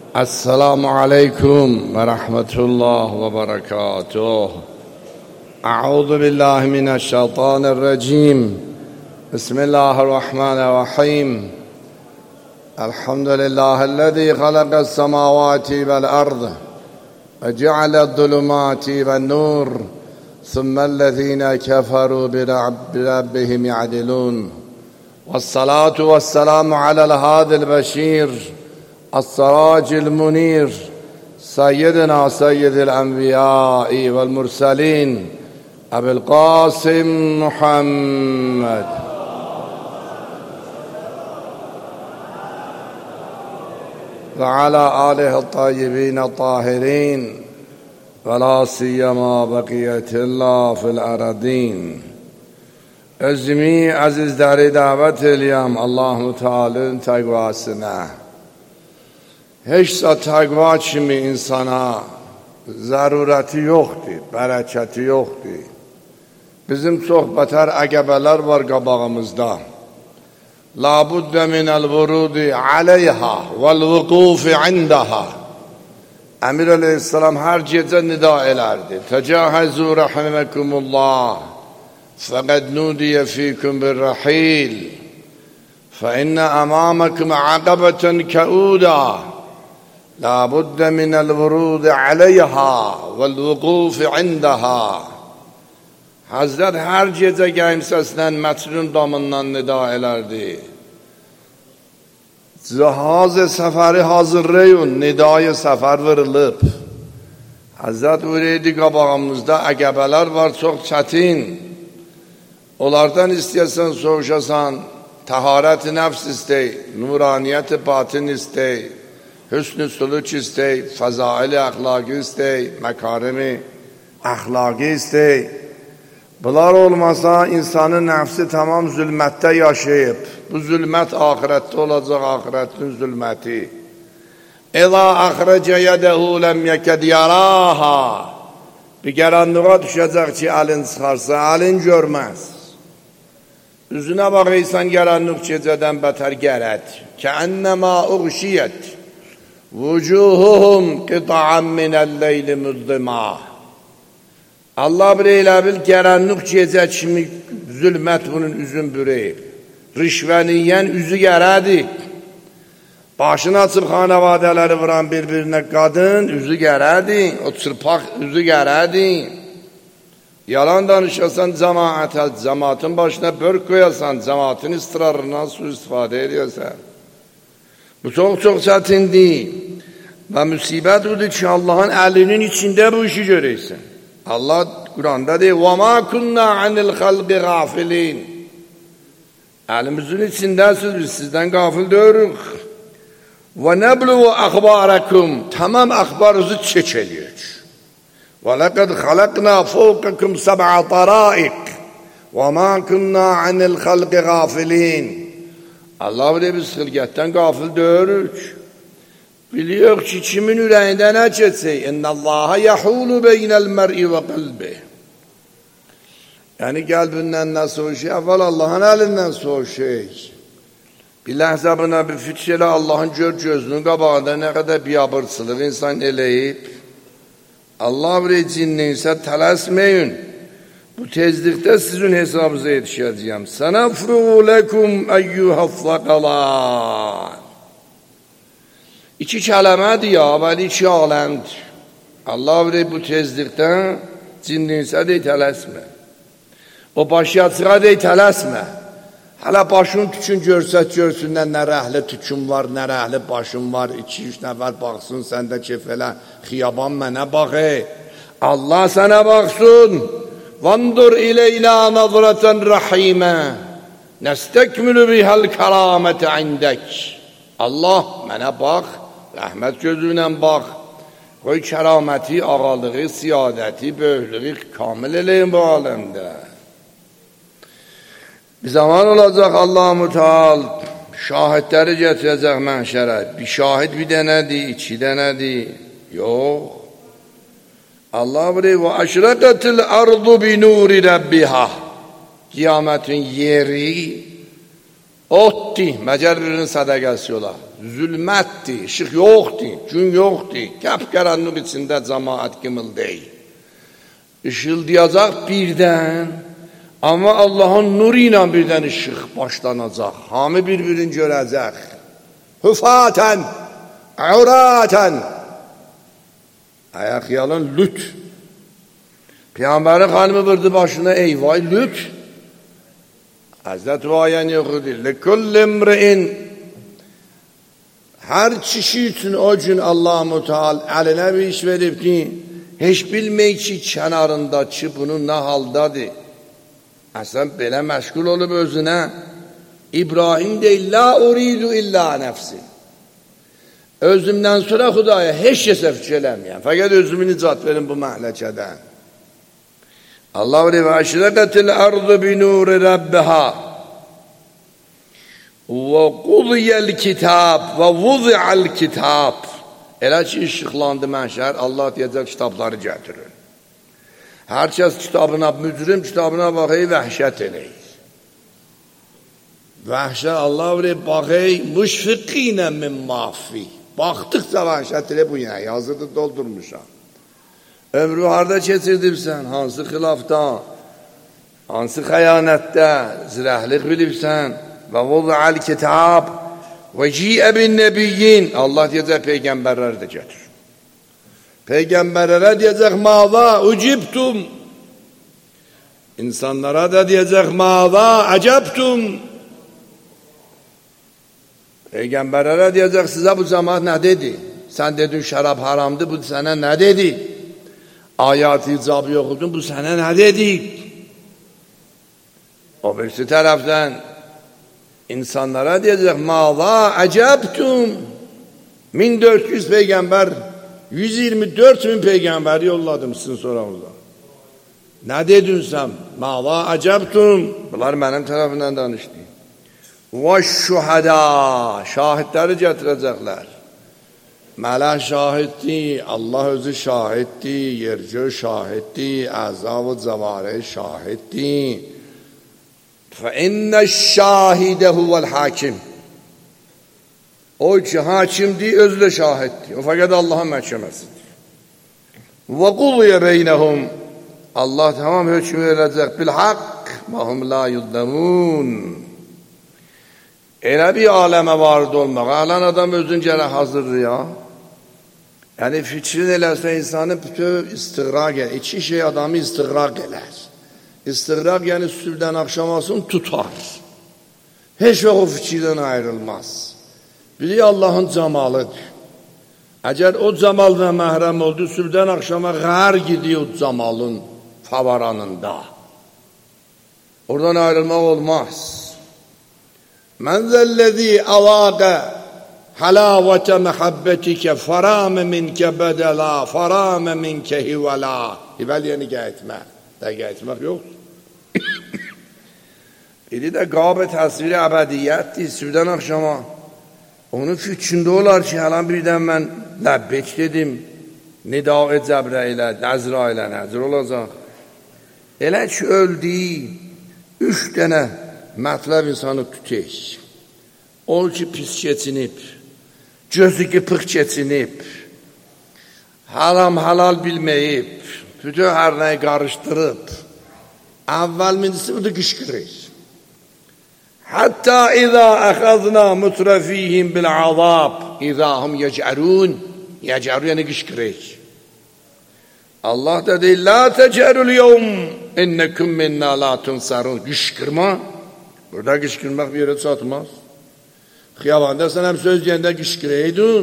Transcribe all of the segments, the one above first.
السلام عليكم ورحمة الله وبركاته. أعوذ بالله من الشيطان الرجيم. بسم الله الرحمن الرحيم. الحمد لله الذي خلق السماوات والأرض وجعل الظلمات والنور ثم الذين كفروا بربهم يعدلون. والصلاة والسلام على الهادي البشير السراج المنير سيدنا سيد الأنبياء والمرسلين أبي القاسم محمد وعلى آله الطيبين الطاهرين ولا سيما بقية الله في الأرضين. Özümü azizləri davet eləyəm Allah-u Teala'nın təqvasına. Heç təqva kimi insana zərurəti yoxdur, bərəkəti yoxdur. Bizim çox bətər əqəbələr var qabağımızda. Labuddə minəl vurudi aleyha vəl-vuqufi indəha. Əmir əleyhissalam hər gecə nida elərdi. Təcəhəzü rəhiməkumullah. فقد نودي فيكم بالرحيل فإن أمامكم عقبة كؤودا لا بد من الورود عليها والوقوف عندها. Hazret hər gecə gəlib səslən məscidin damından nida elərdi. Cihaz səfəri hazırlayın, nidayı səfər verilib. Hazret öyrəydi qabağımızda əqəbələr var çox çətin. Onlardan istəyəsən soruşasan, təharət-i nəfs istəy, nuraniyyət-i batin istəy, hüsn-ü sülük istəy, fəzail-i əxlaqı istəy, məkarimi əxlaqı istəy. Bunlar olmasa insanın nəfsi tamam zülmətdə yaşayıb. Bu zülmət ahirətdə olacaq, ahirətin zülməti. Əla əxrəcə yədəhu ləm yəkəd yaraha. Bir qaranlığa düşəcək ki, əlin çıxarsa, əlin görməz. Üzünə baxıysan qaranlıq gecədən bətər gərəd. Kəənnəmə uğşiyyət. Vücuhuhum qita'an minəl-leyli müzdimah. Allah bir elə bil qaranlıq gecə kimi zülmət bunun üzün bürəyib. Rişvəni yiyən üzü gərədik. Başını açıb xanavadələri vuran bir-birinə qadın üzü gərədik. O çırpaq üzü gərədik. Yalan danışasan cemaatın başına börk koyasan, cemaatin ısrarından su istifadə ediyorsan. Bu çok çətindir. Və müsibət odur ki, Allah'ın əlinin içində bu işi görəysən. Allah Kur'an'da deyir, وَمَا كُنَّا عَنِ الْخَلْقِ غَافِلِينَ. Əlimizin içindəsiniz, biz sizdən qafil deyirük. وَنَبْلُوَ أَخْبَارَكُمْ. Tamam əxbarınızı çək eləyək. وَلَقَدْ خَلَقْنَا فَوْقَكُمْ سَبْعَ طَرَائِقٍ وَمَا كُنَّا عَنِ الْخَلْقِ غَافِلِينَ. Allah bilir biz xilqətdən qafil deyirik. Biliyor ki, kimin ürəyində nə keçsək? İnna Allaha yahulu beynəl mər'i və qəlbi. Yəni qəlbindən nə soğuşuyor? Əvvəl Allah'ın əlindən soğuşuyor. Bir ləhzə buna bir fikir elə Allah'ın gözünün qabağında nə qədər biyabırçılıq insan eləyib. Allah bir cinliysə tələsməyin. Bu tezlikdə sizin hesabınıza yetişəcəyəm. Sənəfruğu ləkum əyyuhəffəqalan. İki kələmədir ya, bəli iki aləmdir. Allah bir bu tezlikdə cinliysə dey tələsmə. O başyaçığa dey tələsmə. Hələ başın tükün görsünlər, nə rəhli tükün var, nə rəhli başın var, 2-3 nəfər baxsın, səndə kef elə, xiyaban mənə bax Allah sənə baxsın. Vandur iləylə nazrətən rəhimə, nəstəkmülü bihəl kəramətə indək. Allah mənə bax, rəhmət gözüylə bax, qoy kəraməti, ağalığı, siyadəti, böyüklüğü kamil eləyin bu aləmdə. Bir zaman olacaq Allah-u Teala şahidləri gətirəcək mənşərə. Bir şahid bir dənədir, iki dənədir. Yox. Allah bilir, və əşrəqətil ardu bi nuri rəbbiha. Qiyamətin yeri otdur, məgər birinin sədəqəsi olar. zülmətdir, işıq yoxdur, gün yoxdur, kəp-qaranlıq içində cəmaət qımıldayır. Işıldayacaq birdən, amma Allahın nuru ilə birdən işıq başlanacaq. Hamı bir-birini görəcək. Hüfatən, əvrətən. Ayaq yalan lüt. Peyğəmbərin xanımı vurdu başına, eyvay lüt. Həzrət vayan yoxudur. Likulli imri'in. Hər kişi üçün o gün Allah-u Teala əlinə bir iş verib ki, heç bilməyik ki, kənarındakı bunun nə haldadır. Əslən, belə məşğul olub özünə. İbrahim deyil, la uridu illa nəfsi. Özümdən sonra Xudaya heç kəsə fikir eləməyəm. Fəqət özümü nicat verin bu məhləkədən. Allah və əşrəqətil ardı bi nuri Rabbiha və qudiyəl kitab və vuzi'al kitab. Elə ki, işıqlandı mənşər, Allah deyəcək kitabları gətirir. Hər kəs kitabına, mücrim kitabına baxır, vəhşət eləyir. Vəhşət, Allah baxır, müşfiqinə min mafi. Baxdıqca vəhşət elə bu yenə, yazıda doldurmuşam. Ömrü harada keçirdibsən, hansı xilafda, hansı xəyanətdə, zirəhlik bilibsən və vuzi'al kitab və ci'ə bin nəbiyyin. Allah deyəcək, peyğəmbərləri də gətir. Peyğəmbərlərə deyəcək, mâzâ ucibtum. İnsanlara da deyəcək, mâzâ əcəbtum. Peyğəmbərlərə deyəcək, sizə bu cəmaat nə dedi? Sən dedin, şərab haramdır, bu sənə nə dedi? Ayat-ı icabı yoxudun, bu sənə nə dedi? O birisi tərəfdən insanlara deyəcək, mâzâ əcəbtum. 1400 peyğəmbər, 124.000 peyğəmbər yolladım sizin soranızda. Nə dedin sən? Mâzâ əcəbtum. Bunlar mənim tərəfindən danışdı. Və şühədə, şahidləri gətirəcəklər. Mələk şahiddir, Allah özü şahiddir, yergöy şahiddir, əzab-ı cəvarih şahiddir. فَاِنَّ-şâhide huvvel-hakim. O ki hakimdir, özü də şahiddir. O fəqət Allahın məhkəməsidir. وَقُضِيَ بَيْنَهُمْ. Allah tamam hökm verəcək. Bil-haqq وَهُمْ لَا يُظْلَمُونَ. Elə bir aləmə varid olmaq. Alən adam özün gərək hazırdır ya. Yəni fikrin eləsə insanı bütün istiqraq elər. İki şey adamı istiqraq elər. İstiqraq yəni sübdən axşamasın tutar. Heç vaxt o fikirdən ayrılmaz. Biri Allahın camalıdır. Əgər o camal və məhrəm oldu, sübdən axşama qər gidiyor camalın favaranında. Oradan ayrılmaq olmaz. Mən zəlləzi əvaqə halavətə məhəbbətikə faramə minkə bədəla, faramə minkə hivəla. Hivəl yəni qayıtmaq. Qayıtmaq yoxdur. Biri də qabə təsviri əbədiyyətdir, sübdən axşama. Onun fikrində olar ki, hələ birdən mən ləbbək dedim, nida-i Cəbrəilə, Əzrailə nəzir olacaq. Elə ki, öldü, 3 dənə mətləb insanı tutək. O ki, pis keçinib, gözü qıpıq keçinib, haram halal bilməyib, bütün hər nəyi qarışdırıb, əvvəl mincisi budur qışqırır. Hətta izə əxəzna mutrəfihim bil-azab, izə hum yəcərun, yəcərun yəni qışqırır. Allah da deyir, la təcərul yevm, innəkum minnə la tunsarun. Qışqırma, burada qışqırmaq bir yerə çatmaz. Xiyabanda sən həm söz deyəndə qışqıraydın,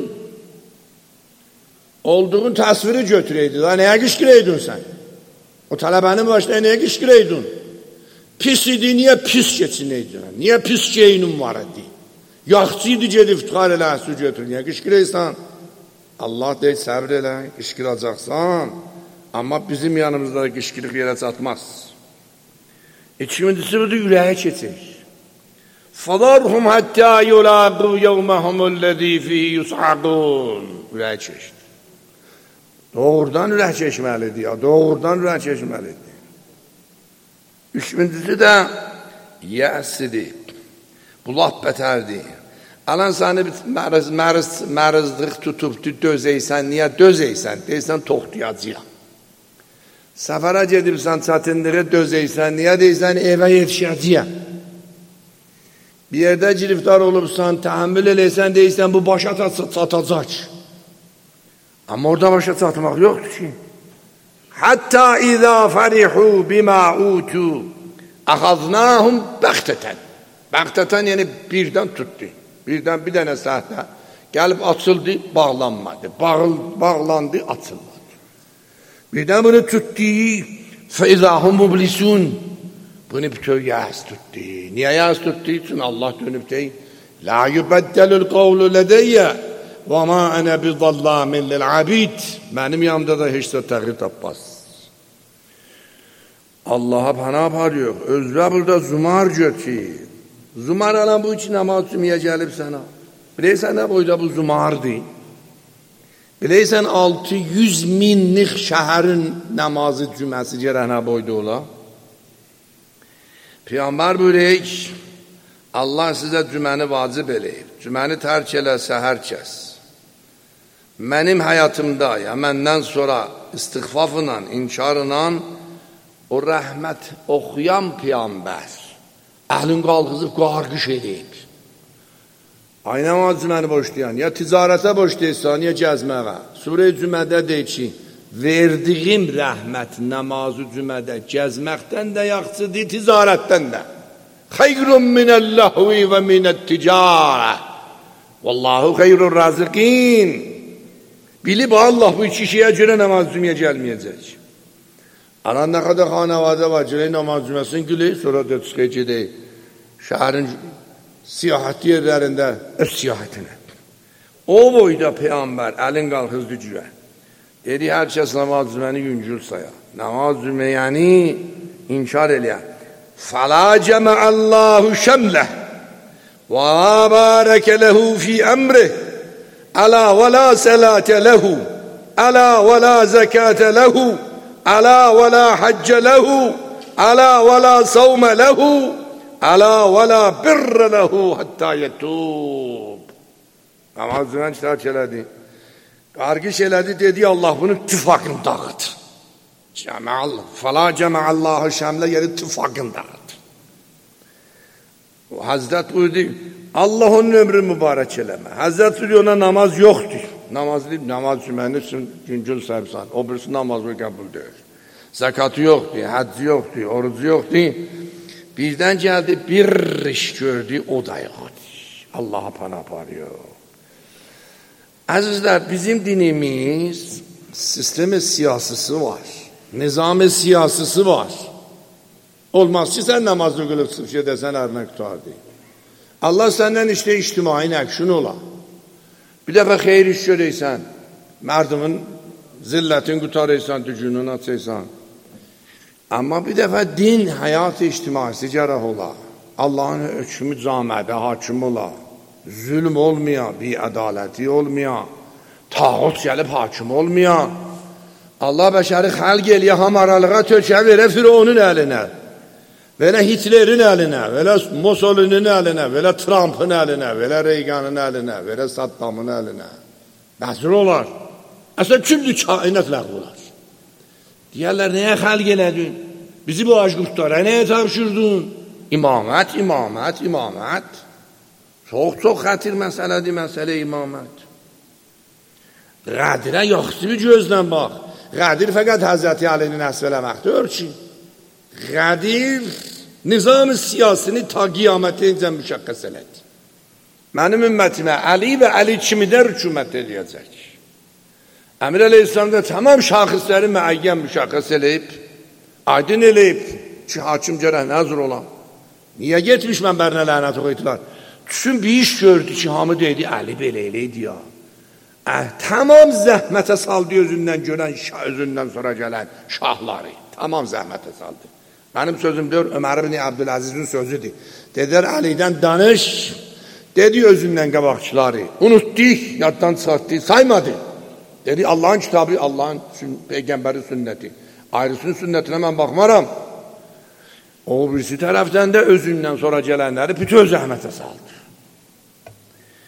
olduğun təsviri götürəydin. Nəyə qışqıraydın sən? O tələbənin başına nəyə qışqıraydın? Pis idi, niyə pis keçinəydin? Niyə pis geyinin var idi? Yaxçı idi, gedib iftixar elə, su götür. Niyə qışqıraysan? Allah deyil, səbr elə, qışqıracaqsan. Amma bizim yanımızda qışqırıq yerə çatmaz. İkincisi budur, ürəyə keçir. فَضَرْهُمْ حَتَّى يُلَاقُوا يَوْمَهُمُ الَّذ۪ي فِيهِ يُسْعَقُونَ. Ürək keçdi. Doğrudan ürək keçməlidir ya, doğrudan ürək keçməlidir. Üçüncüsü də yəsidir. Bu laf bətərdir. Alan səni mərzlıq tutubdu, dözəysən, niyə dözəysən? Deysən, toxtuyacaq. Səfərə gedibsən, çətinliyə dözəysən, niyə deysən, evə yetişəcəyəm. Bir yerdə giriftar olubsan, təhəmmül eləysən, deysən, bu başa çatacaq. Amma orada başa çatmaq yoxdur ki. Hətta izə fərihu bimə utu əxaznahum bəxtətən. Bəxtətən yəni birdən tutdu. Birdən bir dənə səhvə gəlib açıldı, bağlanmadı. Bağlandı, açılmadı. Birdən bunu tutdu, fəizahum mublisun. Bunu bütöv yəz tutdu. Niyə yəz tutdu? Üçün Allah dönüb deyir, la yubəddəlül qavlu lədəyyə və ma ənə bizallamin lil-abid. Mənim yanımda da heç də təğrir tapmaz. Allah'a pana aparıyor. Özlə burada zumar götür. Zumar alan bu için namaz cümləyə gəlib sənə. Biləysən nə boyda bu zumardır? Biləysən 600 minlik şəhərin namazı cüməsi gərək nə boyda ola? Peyğəmbər buyurur, Allah sizə cüməni vacib eləyib. Cüməni tərk elə səhər kəs. Mənim həyatımda, ya məndən sonra istiğfafla, inkarla o rəhmət oxuyan Peyğəmbər əhlin qalxızıb qarqış edib. Aynə cüməni boşlayan, ya ticarətə boşlayırsan, ya gəzməyə. Surə-i Cümədə deyir ki, verdiyim rəhmət namazı cümədə gəzməkdən də yaxşıdır, ticarətdən də. Xeyrun minəl-ləhvi və minət-ticarə. Vallahu xeyrun razıqin. Bilib Allah bu iki şeyə görə namaz cüməyə gəlməyəcək. Anan nə qədər xanəvadə var, gələk namaz cüməsini gülək, sonra da çıxıq gedək. Şəhərin siyahəti yerlərində öz siyahətinə. O boyda Peyğəmbər əlin qalxızdı cürə. Dedi, hər kəs namaz cüməni yüngül saya. Namaz cüməyəni inkar eləyən. Fəla cəməəllahu şəmləh və bərəkə ləhu fi əmrih əla və la sələtə ləhu əla və la zəkətə ləhu əla və la həccə ləhu əla və la savmə ləhu əla və la birrə ləhu həttə yətub. Namaz cüməni tərk elədi. Qarqış elədi, dedi, Allah bunu tüfaqın dağıt. Fəla cəməəllahu şəmlə yeri tüfaqın dağıt. Həzrət buyurdu, Allah onun ömrünü mübarək eləmə. Həzrət buyurdu, ona namaz yoxdur. Namaz cüməni üçün güncül səhibsan. O birisi namazı qəbul deyir. Zəkatı yoxdur, həcci yoxdur, orucu yoxdur. Birdən gəldi, bir iş gördü, o da yoxdur. Allah'a pana aparıyor. Əzizlər, bizim dinimiz sistemi siyasisi var. Nizam-ı siyasisi var. Olmaz ki, sən namazını qılıb sıfır edəsən, ərinə qutardı. Allah səndən işte ictimai nəqşin ola. Bir dəfə xeyir iş görəysən, mərdimin zillətin qutarıysan, dücünün açıysan. Amma bir dəfə din, həyat ictimaisi gərək ola. Allahın hökmü camədə hakim ola. Zülm olmaya, biədaləti olmaya, tağut gəlib hakim olmaya. Allah bəşəri xəlq eləyə, hamaralığa tökə verə Fironun əlinə, verə Hitlerin əlinə, verə Mussolinin əlinə, verə Trump'ın əlinə, verə Reagan'ın əlinə, verə Saddam'ın əlinə. Bəzir olar. Əslən, küllü kainət ləğv olar. Deyərlər, nəyə xəlq elədin? Bizi bu aşqıqlara nəyə tapşırdın? İmamət, imamət, imamət. Çox xətir məsələdir, məsələ imamət. Qədirə yaxşı bir gözdən bax. Qədir fəqət Həzrəti Əlinin əsv eləməkdir ki, Qədir nizam-ı siyasini ta qiyamətincə müşəqqəs elədi. Mənim ümmətimə Əli və Əli kimi də hükümət edəcək. Əmir Əleyhisselam'da tamam şahısları müəyyən müşəqqəs eləyib, aydın eləyib ki, hakim gərək nəzr olan. Niyə getmiş mənbərinə lənət oxuydular? Düşün bir iş gördü ki, hamı deydi, Əli belə eləydi ya. Tamam zəhmətə saldı özündən görən, özündən sonra gələn şahları. Tamam zəhmətə saldı. Mənim sözüm deyir, Ömər ibn Abdülaziz'in sözüdür. Dedilər, Əlidən danış, dedi özündən qabaqçıları. Unutdik, yaddan çıxartdı, saymadı. Dedi, Allah'ın kitabı, Allah'ın peygambəri sünnəti. Ayrısının sünnətinə mən baxmaram. O birisi tərəfdən də özündən sonra gələnləri bütün zəhmətə saldı.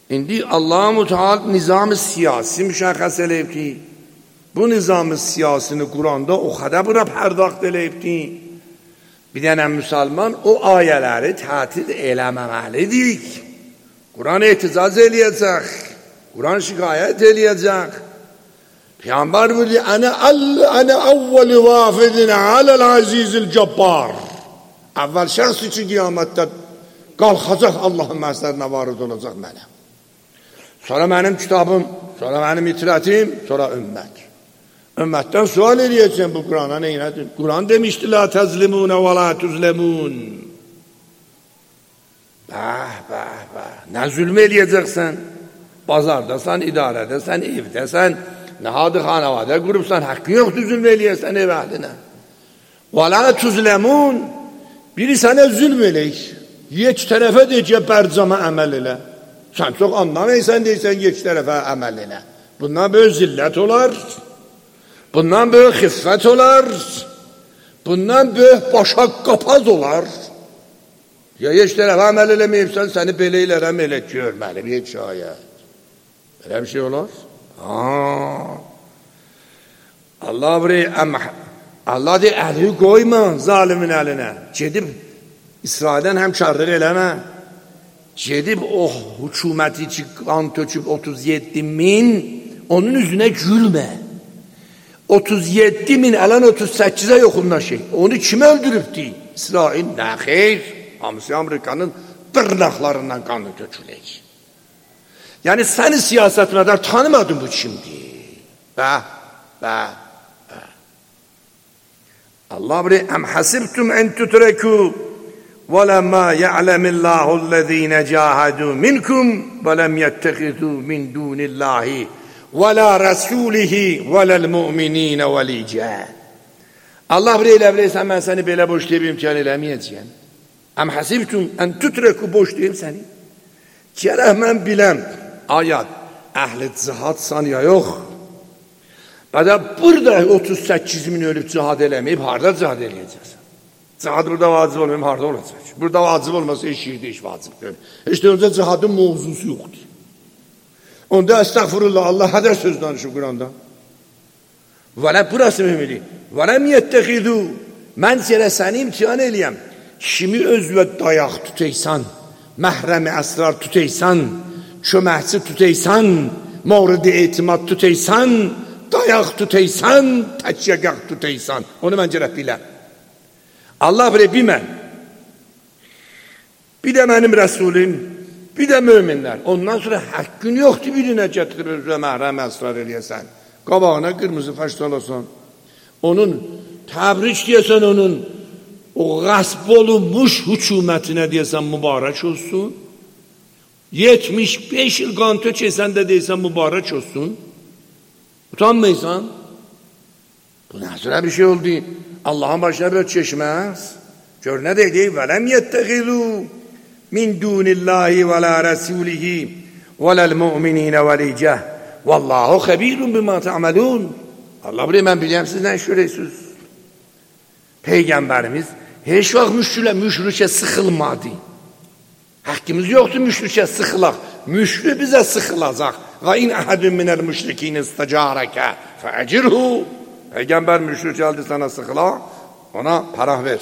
İndi Allah-u Teala nizam-ı siyasi müşəxəs eləyib ki, bu nizam-ı siyasini Quranda o qədər bura pərdaxt eləyib ki, bir dənə müsəlman o ayələri tətil eləməməlidir. Quran etiraz eləyəcək, Quran şikayət eləyəcək. Peyğəmbər buyurdu, Ənə əvvəli vafidin aləl azizil cəbbar. Əvvəl şəxs üçün qiyamətdə qalxacaq Allahın məsələrinə varid olacaq mənə. Sonra mənim kitabım, sonra mənim itirətim, sonra ümmət. Ümmətdən sual eləyəcəm bu Qurana neynədir? Quran demişdi, la təzlimunə və la tüzləmun. Nə zülm eləyəcəksən? Bazardasan, idarədəsən, evdəsən, nəhadı xanavadə qurubsan, haqqı yoxdur zülm eləyəsən ev əhlinə. Və la tüzləmun. Biri sənə zülm eləyik. Yeç tərəfə deyəcək, bərcama əməl elə. Sən çox anlamaysan deyirsən, yeç tərəfə əməl elə. Bundan böyük zillət olar. Bundan böyük xiffət olar. Bundan böyük başa qapaz olar. Ya yeç tərəfə əməl eləməyibsən, səni belə eləmə elə görməli bir şayət. Belə bir şey olar? Allah deyir, əli qoyma zalimin əlinə. Gedib İsraildən həmkarlıq eləmə. Gedib o hüküməti ki, qan töküb 37.000, onun üzünə gülmə. 37.000 ələn 38'ə yoxunlaşır. Onu kim öldürübdü? İsrail, nə xeyr? Hamısı Amerikanın dırnaqlarından qanı tökülək. Yəni səni siyasət qədər tanımadın bu kimdir? Allah bilir, əm həsibtum ən tutreku وَلَمَّا يَعْلَمِ اللّٰهُ الَّذ۪ينَ جَاهَدُوا مِنْكُمْ وَلَمْ يَتَّخِذُوا مِنْ دُونِ اللّٰهِ وَلَا رَسُولِهِ وَلَا الْمُؤْمِنِينَ وَلِيجَا. Allah biləysən, mən səni belə boş deyib imkan eləməyəcəyəm. Əm həsibtum ən tutreku boş deyim səni. Gərək mən biləm, ayat, əhli cihad sanıya yox. Bədə burada 38.000 ölüb cihad eləməyib, harada cihad eləyəcəksən? Cihad burada vacib olmayayım, harada olacaq? Burada vacib olmasa iş yerdə iş vacib deyil. İşte önce cihadın mevzusu yoxdur. Onda estağfurullah, Allah hədər söz danışır Quranda. Və burası mühümdir. Və ləm yəttəxidu, mən sənə səni imtihan eləyəm. Kimi özvə dayaq tutaysan, məhrəmi əsrar tutaysan, köməkçi tutaysan, mavrid-i etimad tutaysan, dayaq tutaysan, təkyəqaq tutaysan. Onu mən gərək biləm. Allah bilir, bilmən. Bir də mənim rəsulüm, bir də möminlər. Ondan sonra haqqın yoxdur birinə gətirib özünə məhrəm əsrar eləyəsən. Qabağına qırmızı faşdalasan. Onun təbrik deyəsən, onun o qəsb olunmuş hükümətinə deyəsən mübarək olsun. 75 il qan tökəsən də deyəsən mübarək olsun. Utanmaysan. Bu nəzirə bir şey oldu. Allah'ın başına böyle çeşmez. Gör ne dedi? وَلَمْ يَتَّخِذُوا مِنْ دُونِ اللّٰهِ وَلَا رَسُولِهِ وَلَا الْمُؤْمِنِينَ وَلِيجَهِ وَاللّٰهُ خَب۪يرٌ بِمَا تَعْمَلُونَ. Allah bilir, ben bileyim siz ne şöyleysiz. Peygamberimiz hiç vakit müşrike sıkılmadı. Hakkımız yoktu müşrike sıkılak. Müşrik bize sıkılacak. وَاِنْ اَحَدٌ مِنَ الْمُشْرِك۪ينَ اسْتَجَارَكَ فَاَجِرْهُ. Peygamber müşrik geldi sana sıkıla, ona para ver.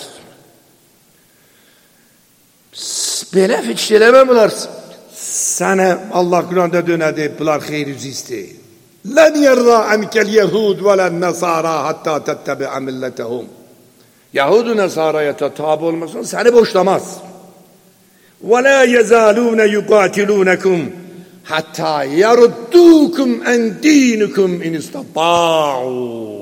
Belə fikir eləmə bunlar. Sənə Allah Quranda dönədi, bunlar xeyr yüzü istəyir. Lən yerra əmkəl yəhud və lən nəsara hatta təttəbiə millətəhum. Yahud-u nəsaraya tabi olmasın, səni boşlamaz. Və lə yəzəlunə yuqatilunəkum hatta yaruddukum ən dinikum in istata'u.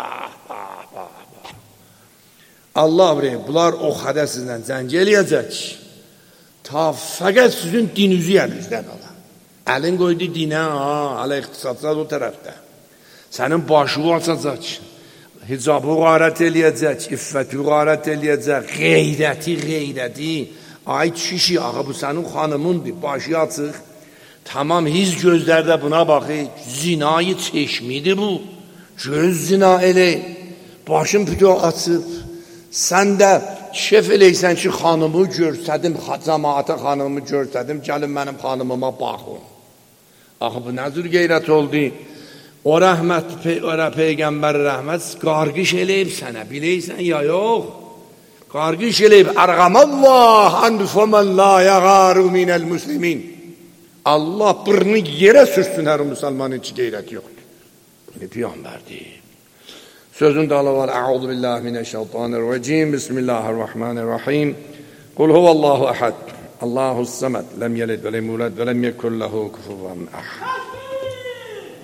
Allah bilir, bunlar o qədər sizdən zənc eləyəcək. Ta fəqət sizin dininizi əlinizdən ala. Əlin qoydu dinə, hələ iqtisadsal o tərəfdə. Sənin başı açacaq. Hicabı qarət eləyəcək, iffəti qarət eləyəcək, qeyrəti. Ay kişi, ağa bu sənin xanımındır, başı açıq. Tamam, hiz gözlərdə buna baxır. Zinayı çeşmidir bu. Göz zina elə. Başın pütü açıb. Sən də şef eləysən ki, xanımı görsədim, cəmaata xanımı görsədim, gəlin mənim xanımıma baxın. Axı, bu nə cür qeyrət oldu? O rəhmət, Peyğəmbər rəhmət qarqış eləyib sənə, biləysən ya yox. Qarqış eləyib, ərğamallah anfəmən la yəğaru minəl müslimin. Allah bırını yerə sürsün hər müsəlmanın ki, qeyrət yoxdur. Peyğəmbər deyib. Sözün dalı var. Əuzu billahi minəşşeytanirracim. Bismillahirrahmanirrahim. Qul huvallahu əhəd. Allahus səməd. Ləm yəlid və ləm yulad və ləm yekun lehu kufuven əhəd.